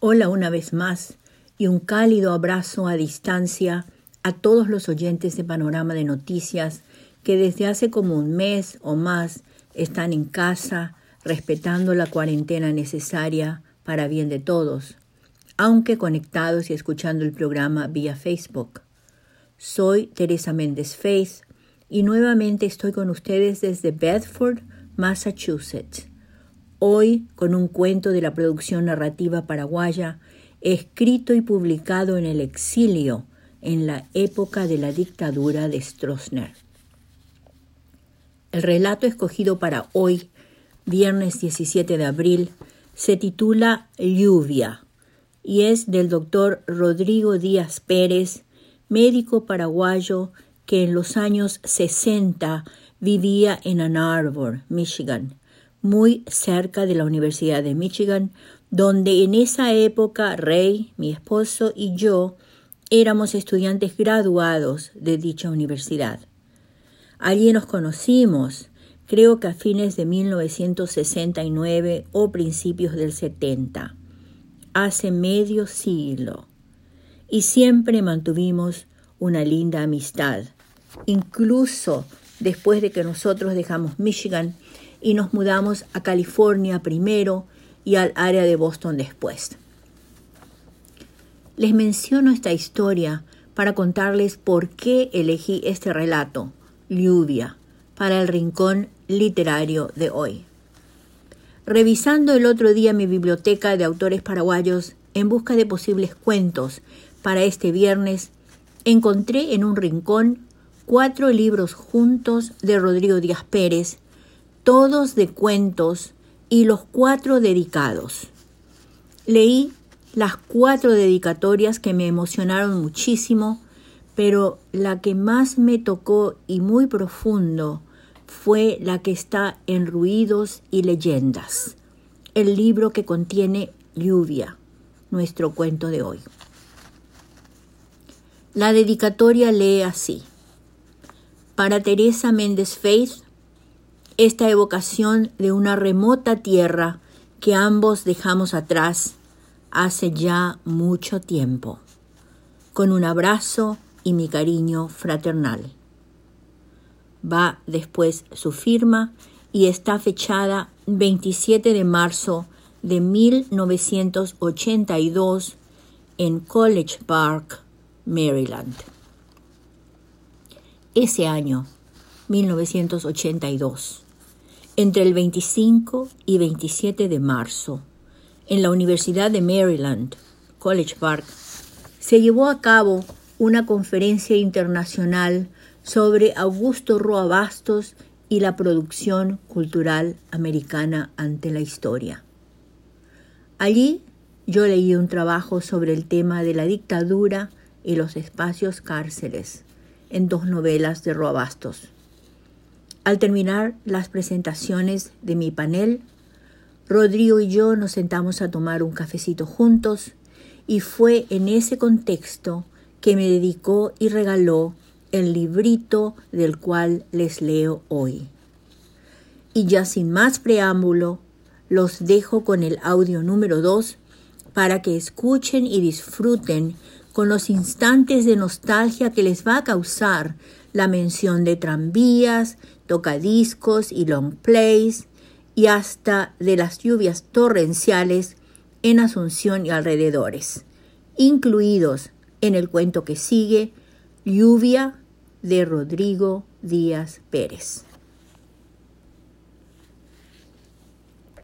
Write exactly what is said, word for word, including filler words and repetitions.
Hola una vez más y un cálido abrazo a distancia a todos los oyentes de Panorama de Noticias que desde hace como un mes o más están en casa respetando la cuarentena necesaria para bien de todos, aunque conectados y escuchando el programa vía Facebook. Soy Teresa Méndez Faith y nuevamente estoy con ustedes desde Bedford, Massachusetts. Hoy con un cuento de la producción narrativa paraguaya, escrito y publicado en el exilio en la época de la dictadura de Stroessner. El relato escogido para hoy, viernes diecisiete de abril, se titula Lluvia y es del doctor Rodrigo Díaz Pérez, médico paraguayo que en los años sesenta vivía en Ann Arbor, Michigan, muy cerca de la Universidad de Michigan, donde en esa época Rey, mi esposo y yo éramos estudiantes graduados de dicha universidad. Allí nos conocimos, creo que a fines de mil novecientos sesenta y nueve o principios del setenta, hace medio siglo, y siempre mantuvimos una linda amistad, incluso después de que nosotros dejamos Michigan y nos mudamos a California primero y al área de Boston después. Les menciono esta historia para contarles por qué elegí este relato, Lluvia, para el rincón literario de hoy. Revisando el otro día mi biblioteca de autores paraguayos en busca de posibles cuentos para este viernes, encontré en un rincón cuatro libros juntos de Rodrigo Díaz Pérez, todos de cuentos y los cuatro dedicados. Leí las cuatro dedicatorias que me emocionaron muchísimo, pero la que más me tocó y muy profundo fue la que está en Ruidos y Leyendas, el libro que contiene Lluvia, nuestro cuento de hoy. La dedicatoria lee así: para Teresa Méndez Faith, esta evocación de una remota tierra que ambos dejamos atrás hace ya mucho tiempo, con un abrazo y mi cariño fraternal. Va después su firma y está fechada veintisiete de marzo de mil novecientos ochenta y dos en College Park, Maryland. Ese año, mil novecientos ochenta y dos, entre el veinticinco y veintisiete de marzo, en la Universidad de Maryland, College Park, se llevó a cabo una conferencia internacional sobre Augusto Roa Bastos y la producción cultural americana ante la historia. Allí yo leí un trabajo sobre el tema de la dictadura y los espacios cárceles en dos novelas de Roa Bastos. Al terminar las presentaciones de mi panel, Rodrigo y yo nos sentamos a tomar un cafecito juntos y fue en ese contexto que me dedicó y regaló el librito del cual les leo hoy. Y ya sin más preámbulo, los dejo con el audio número dos para que escuchen y disfruten con los instantes de nostalgia que les va a causar la mención de tranvías, tocadiscos y long plays, y hasta de las lluvias torrenciales en Asunción y alrededores, incluidos en el cuento que sigue, Lluvia, de Rodrigo Díaz Pérez.